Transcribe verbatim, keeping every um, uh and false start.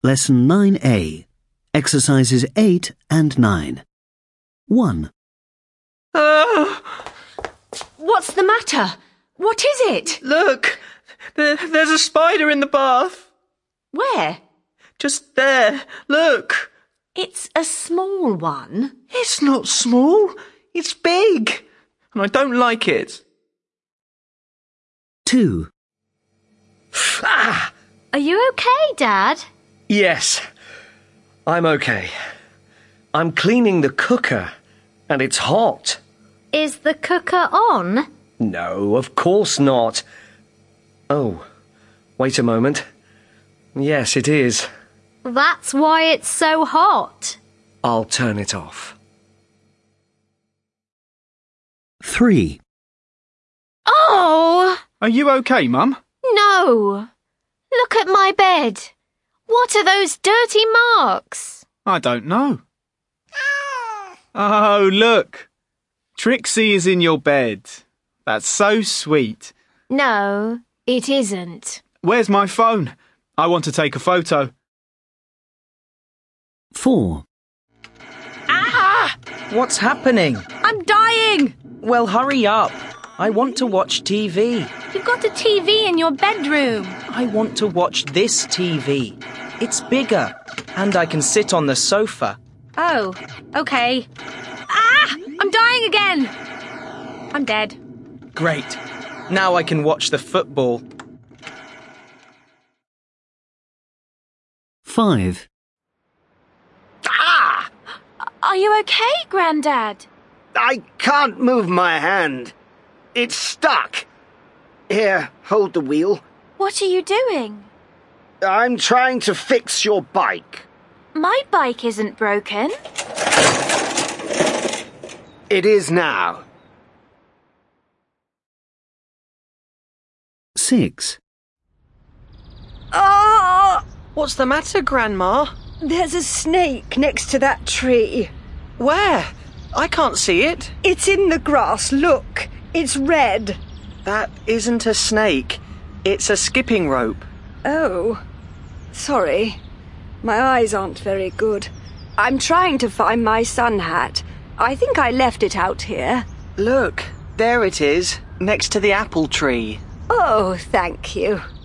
Lesson nine A. Exercises eight and nine. one. Oh, What's the matter? What is it? look! There, there's a spider in the bath. Where? Just there. Look! It's a small one. It's not small. It's big. And I don't like it. two. Ah! Are you okay, Dad? Yes. I'm okay. I'm cleaning the cooker. And it's hot. Is the cooker on? No, of course not. Oh, wait a moment. Yes, it is. That's why it's so hot. I'll turn it off. three. Oh! Are you okay, Mum? No! Look at my bed. What are those dirty marks? I don't know. Oh, look. Trixie is in your bed. That's so sweet. No, it isn't. Where's my phone? I want to take a photo. four. Ah! What's happening? I'm dying! Well, hurry up. I want to watch T V. You've got a T V in your bedroom. I want to watch this T V. It's bigger, and I can sit on the sofa. Oh, okay. Ah! I'm dying again! I'm dead. Great. Now I can watch the football. five. Ah! Are you okay, Grandad? I can't move my hand. It's stuck. Here, hold the wheel. What are you doing? I'm trying to fix your bike. My bike isn't broken. It is now. six. Ah! What's the matter, Grandma? There's a snake next to that tree. Where? I can't see it. It's in the grass, look. It's red. That isn't a snake. It's a skipping rope. Oh, sorry. My eyes aren't very good. I'm trying to find my sun hat. I think I left it out here. Look, there it is, next to the apple tree. Oh, thank you.